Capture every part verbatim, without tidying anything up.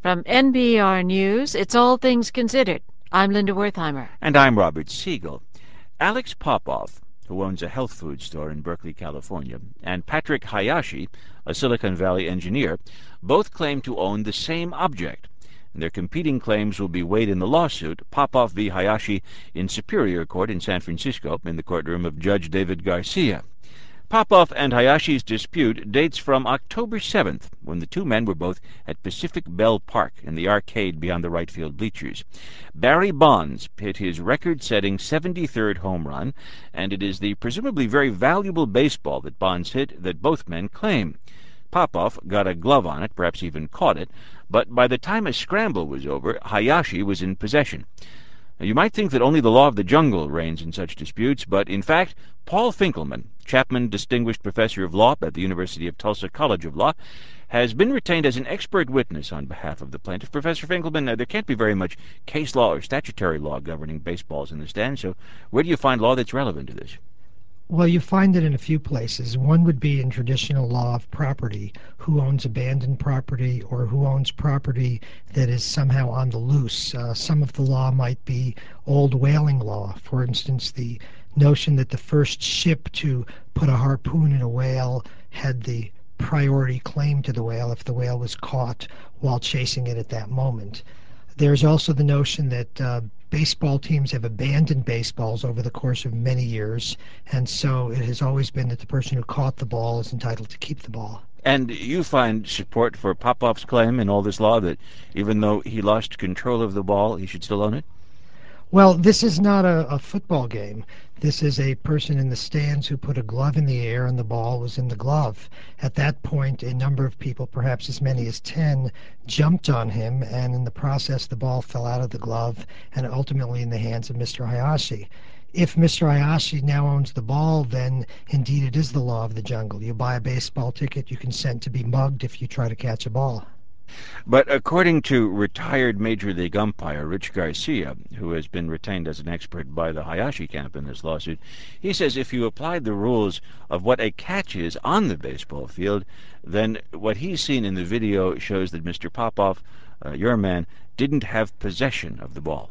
From N P R News, it's All Things Considered. I'm Linda Wertheimer. And I'm Robert Siegel. Alex Popov, who owns a health food store in Berkeley, California, and Patrick Hayashi, a Silicon Valley engineer, both claim to own the same object. And their competing claims will be weighed in the lawsuit, Popov v. Hayashi, in Superior Court in San Francisco, in the courtroom of Judge David Garcia. Popov and Hayashi's dispute dates from October seventh, when the two men were both at Pacific Bell Park in the arcade beyond the right field bleachers. Barry Bonds hit his record-setting seventy-third home run, and it is the presumably very valuable baseball that Bonds hit that both men claim. Popov got a glove on it, perhaps even caught it, but by the time a scramble was over, Hayashi was in possession. You might think that only the law of the jungle reigns in such disputes, but in fact, Paul Finkelman, Chapman Distinguished Professor of Law at the University of Tulsa College of Law, has been retained as an expert witness on behalf of the plaintiff. Professor Finkelman, uh, there can't be very much case law or statutory law governing baseballs in the stand, so where do you find law that's relevant to this? Well, you find it in a few places. One would be in traditional law of property, who owns abandoned property or who owns property that is somehow on the loose. Uh, some of the law might be old whaling law. For instance, the notion that the first ship to put a harpoon in a whale had the priority claim to the whale if the whale was caught while chasing it at that moment. There's also the notion that uh, baseball teams have abandoned baseballs over the course of many years, and so it has always been that the person who caught the ball is entitled to keep the ball. And you find support for Popov's claim in all this law that even though he lost control of the ball, he should still own it? Well, this is not a, a football game. This is a person in the stands who put a glove in the air and the ball was in the glove. At that point, a number of people, perhaps as many as ten, jumped on him, and in the process the ball fell out of the glove and ultimately in the hands of Mister Hayashi. If Mister Hayashi now owns the ball, then indeed it is the law of the jungle. You buy a baseball ticket, you consent to be mugged if you try to catch a ball. But according to retired Major League umpire Rich Garcia, who has been retained as an expert by the Hayashi camp in this lawsuit, he says if you applied the rules of what a catch is on the baseball field, then what he's seen in the video shows that Mister Popov, uh, your man, didn't have possession of the ball.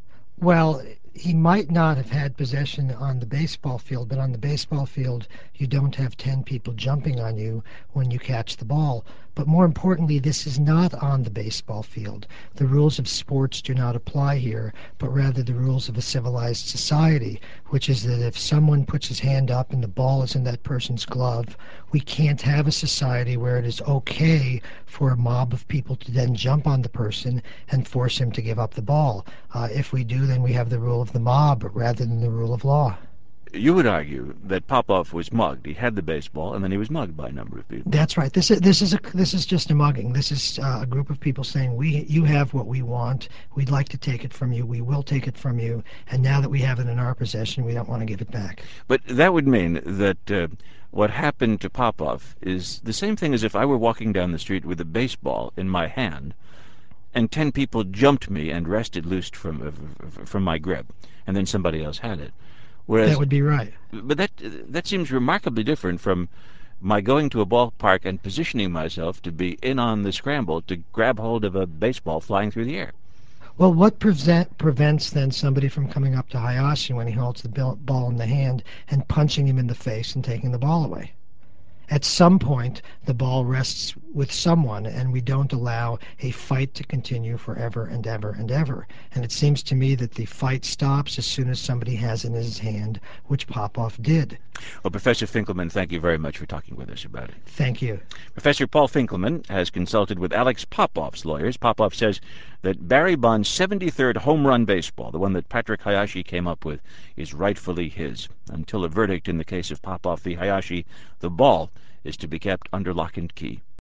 Well, he might not have had possession on the baseball field, but on the baseball field you don't have ten people jumping on you when you catch the ball. But more importantly, this is not on the baseball field. The rules of sports do not apply here, but rather the rules of a civilized society, which is that if someone puts his hand up and the ball is in that person's glove, we can't have a society where it is okay for a mob of people to then jump on the person and force him to give up the ball. Uh, if we do, then we have the rule of the mob rather than the rule of law. You would argue that Popov was mugged. He had the baseball, and then he was mugged by a number of people. That's right. This is this is a this is just a mugging. This is uh, a group of people saying, "We, you have what we want. We'd like to take it from you. We will take it from you. And now that we have it in our possession, we don't want to give it back." But that would mean that uh, what happened to Popov is the same thing as if I were walking down the street with a baseball in my hand, and ten people jumped me and wrested loose from uh, from my grip, and then somebody else had it. Whereas, that would be right. But that that seems remarkably different from my going to a ballpark and positioning myself to be in on the scramble to grab hold of a baseball flying through the air. Well, what prevent, prevents then somebody from coming up to Hayashi when he holds the ball in the hand and punching him in the face and taking the ball away? At some point, the ball rests with someone, and we don't allow a fight to continue forever and ever and ever. And it seems to me that the fight stops as soon as somebody has it in his hand, which Popov did. Well, Professor Finkelman, thank you very much for talking with us about it. Thank you. Professor Paul Finkelman has consulted with Alex Popov's lawyers. Popov says that Barry Bonds' seventy-third home run baseball, the one that Patrick Hayashi came up with, is rightfully his. Until a verdict in the case of Popov v. Hayashi, the ball is to be kept under lock and key.